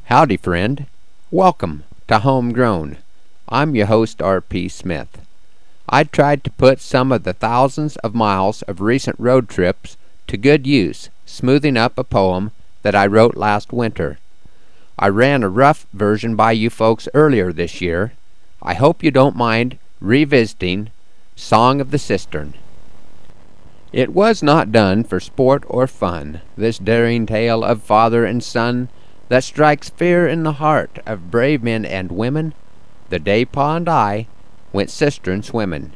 Howdy, friend. Welcome to Homegrown. I'm your host, R.P. Smith. I tried to put some of the thousands of miles of recent road trips to good use, smoothing up a poem that I wrote last winter. I ran a rough version by you folks earlier this year. I hope you don't mind revisiting Song of the Cistern. It was not done for sport or fun, this daring tale of father and son that strikes fear in the heart of brave men and women, the day Pa and I went cistern swimming.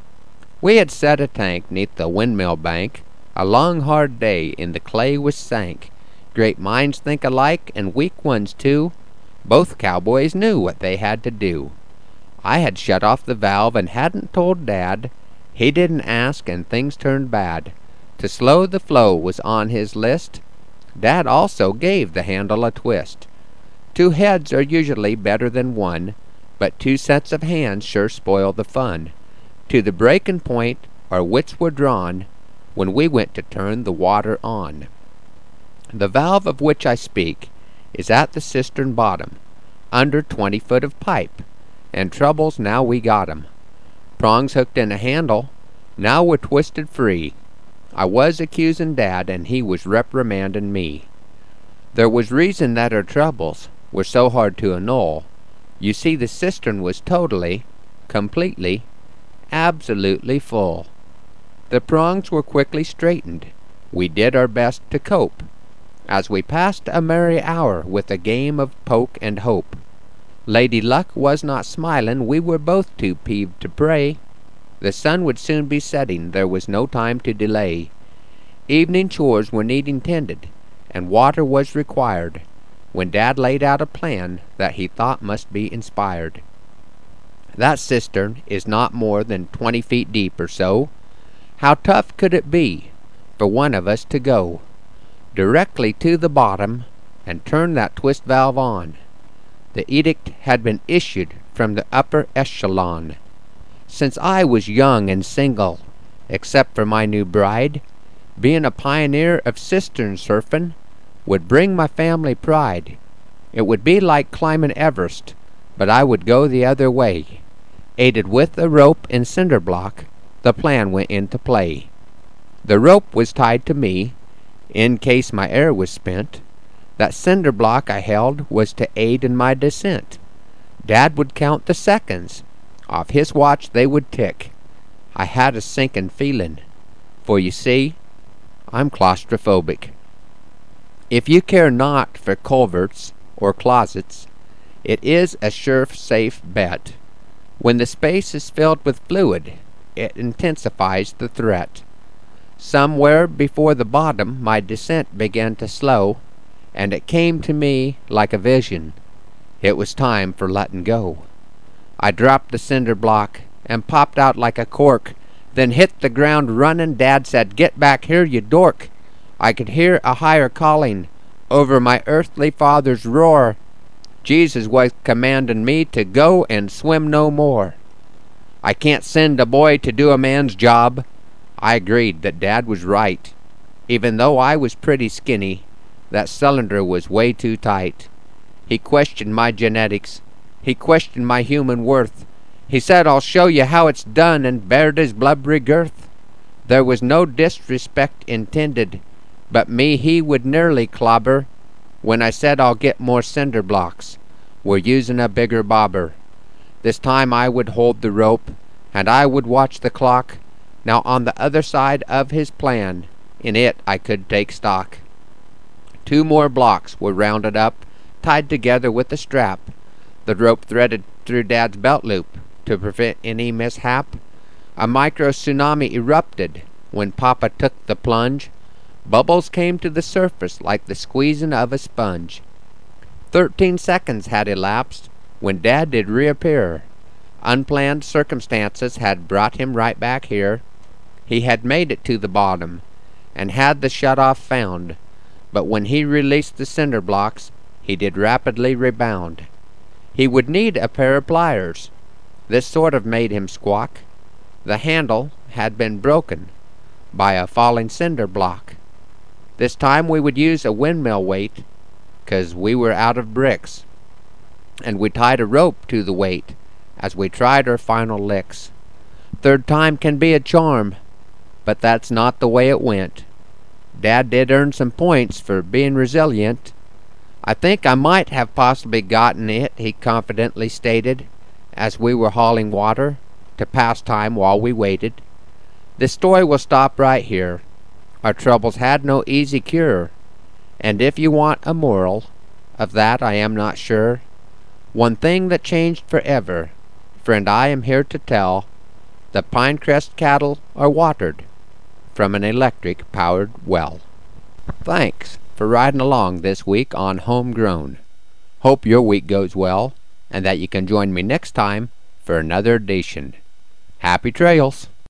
We had set a tank neath the windmill bank. A long hard day in the clay was sank. Great minds think alike, and weak ones too. Both cowboys knew what they had to do. I had shut off the valve and hadn't told Dad. He didn't ask, and things turned bad. To slow the flow was on his list. Dad also gave the handle a twist. 2 heads are usually better than 1, but 2 sets of hands sure spoil the fun. To the breaking point our wits were drawn when we went to turn the water on. The valve of which I speak is at the cistern bottom, under 20 foot of pipe, and troubles now we got 'em. Prongs hooked in a handle, now we're twisted free. I was accusing Dad, and he was reprimanding me. There was reason that our troubles were so hard to annul. You see, the cistern was totally, completely, absolutely full. The prongs were quickly straightened. We did our best to cope, as we passed a merry hour with a game of poke and hope. Lady Luck was not smiling, we were both too peeved to pray. The sun would soon be setting, there was no time to delay. Evening chores were needing tended, and water was required, when Dad laid out a plan that he thought must be inspired. That cistern is not more than 20 feet deep or so. How tough could it be for one of us to go directly to the bottom and turn that twist valve on? The edict had been issued from the upper echelon. Since I was young and single, except for my new bride, being a pioneer of cistern surfing would bring my family pride. It would be like climbing Everest, but I would go the other way. Aided with a rope and cinder block, the plan went into play. The rope was tied to me, in case my air was spent. That cinder block I held was to aid in my descent. Dad would count the seconds. Off his watch they would tick. I had a sinking feeling, for you see, I'm claustrophobic. If you care not for culverts or closets, it is a sure safe bet. When the space is filled with fluid, it intensifies the threat. Somewhere before the bottom my descent began to slow, and it came to me like a vision. It was time for letting go. I dropped the cinder block and popped out like a cork, then hit the ground running. Dad said, "Get back here, you dork." I could hear a higher calling over my earthly father's roar. Jesus was commanding me to go and swim no more. I can't send a boy to do a man's job. I agreed that Dad was right. Even though I was pretty skinny, that cylinder was way too tight. He questioned my genetics. He questioned my human worth. He said, "I'll show you how it's done," and bared his blubbery girth. There was no disrespect intended, but me he would nearly clobber when I said, "I'll get more cinder blocks. We're using a bigger bobber." This time I would hold the rope, and I would watch the clock. Now on the other side of his plan, in it I could take stock. 2 more blocks were rounded up, tied together with a strap. The rope threaded through Dad's belt loop to prevent any mishap. A micro-tsunami erupted when Papa took the plunge. Bubbles came to the surface like the squeezing of a sponge. 13 seconds had elapsed when Dad did reappear. Unplanned circumstances had brought him right back here. He had made it to the bottom and had the shut-off found, but when he released the cinder blocks, he did rapidly rebound. He would need a pair of pliers. This sort of made him squawk. The handle had been broken by a falling cinder block. This time we would use a windmill weight 'cause we were out of bricks, and we tied a rope to the weight as we tried our final licks. Third time can be a charm, but that's not the way it went. Dad did earn some points for being resilient. I think I might have possibly gotten it, he confidently stated, as we were hauling water to pass time while we waited. This story will stop right here. Our troubles had no easy cure, and if you want a moral, of that I am not sure. One thing that changed forever, friend, I am here to tell, the Pinecrest cattle are watered from an electric-powered well. Thanks for riding along this week on Homegrown. Hope your week goes well, and that you can join me next time for another edition. Happy trails!